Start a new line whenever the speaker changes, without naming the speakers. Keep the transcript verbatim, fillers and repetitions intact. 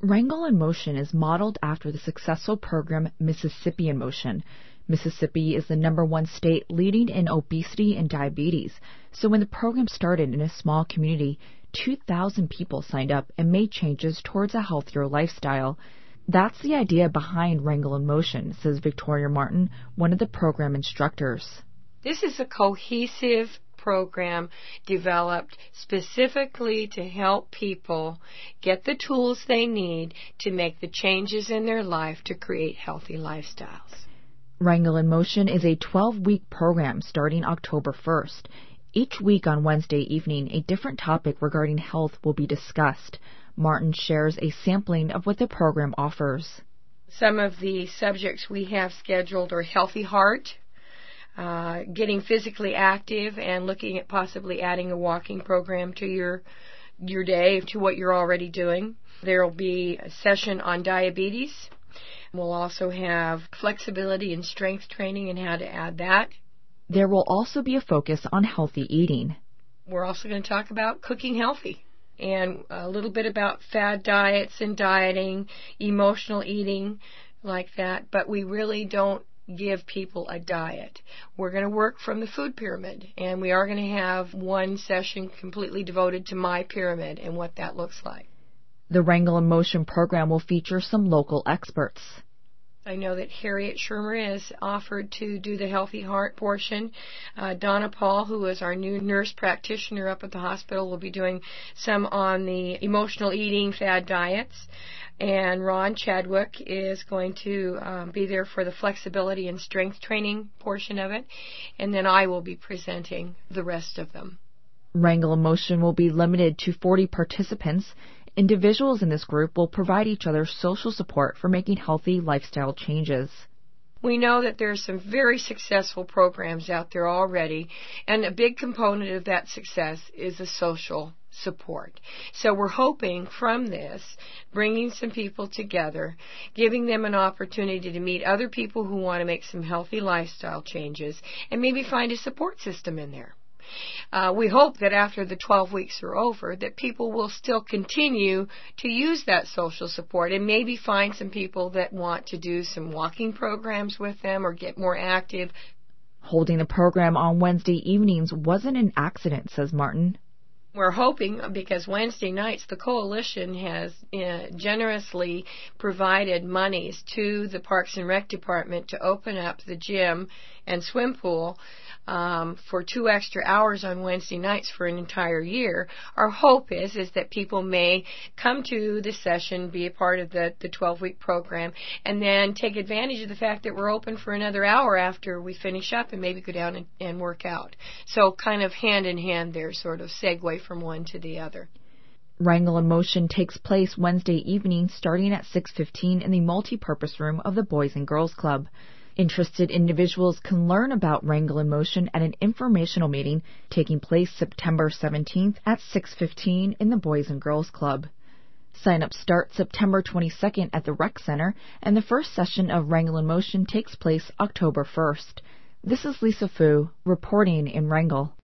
Wrangle in Motion is modeled after the successful program Mississippi in Motion. Mississippi is the number one state leading in obesity and diabetes, so when the program started in a small community, two thousand people signed up and made changes towards a healthier lifestyle. That's the idea behind Wrangle in Motion, says Victoria Martin, one of the program instructors.
This is a cohesive program developed specifically to help people get the tools they need to make the changes in their life to create healthy lifestyles.
Wrangle in Motion is a twelve-week program starting October first. Each week on Wednesday evening, a different topic regarding health will be discussed. Martin shares a sampling of what the program offers.
Some of the subjects we have scheduled are healthy heart, uh, getting physically active, and looking at possibly adding a walking program to your your day, to what you're already doing. There will be a session on diabetes. We'll also have flexibility and strength training and how to add that.
There will also be a focus on healthy eating.
We're also going to talk about cooking healthy and a little bit about fad diets and dieting, emotional eating, like that. But we really don't give people a diet. We're going to work from the food pyramid, and we are going to have one session completely devoted to my pyramid and what that looks like.
The Wrangle in Motion program will feature some local experts.
I know that Harriet Shermer is offered to do the Healthy Heart portion. Uh, Donna Paul, who is our new nurse practitioner up at the hospital, will be doing some on the emotional eating fad diets. And Ron Chadwick is going to um, be there for the flexibility and strength training portion of it. And then I will be presenting the rest of them.
Wrangle in Motion will be limited to forty participants. Individuals in this group will provide each other social support for making healthy lifestyle changes.
We know that there are some very successful programs out there already, and a big component of that success is the social support. So we're hoping from this, bringing some people together, giving them an opportunity to meet other people who want to make some healthy lifestyle changes, and maybe find a support system in there. Uh, we hope that after the twelve weeks are over, that people will still continue to use that social support and maybe find some people that want to do some walking programs with them or get more active.
Holding the program on Wednesday evenings wasn't an accident, says Martin.
We're hoping, because Wednesday nights the coalition has uh, generously provided monies to the Parks and Rec Department to open up the gym and swim pool um, for two extra hours on Wednesday nights for an entire year. Our hope is is that people may come to the session, be a part of the the twelve-week program, and then take advantage of the fact that we're open for another hour after we finish up and maybe go down and, and work out. So kind of hand in hand there, sort of segue from one to the other.
Wrangle in Motion takes place Wednesday evening starting at six fifteen in the multi-purpose room of the Boys and Girls Club. Interested individuals can learn about Wrangle in Motion at an informational meeting taking place September seventeenth at six fifteen in the Boys and Girls Club. Sign-ups start September twenty-second at the Rec Center, and the first session of Wrangle in Motion takes place October first. This is Lisa Fu, reporting in Wrangle.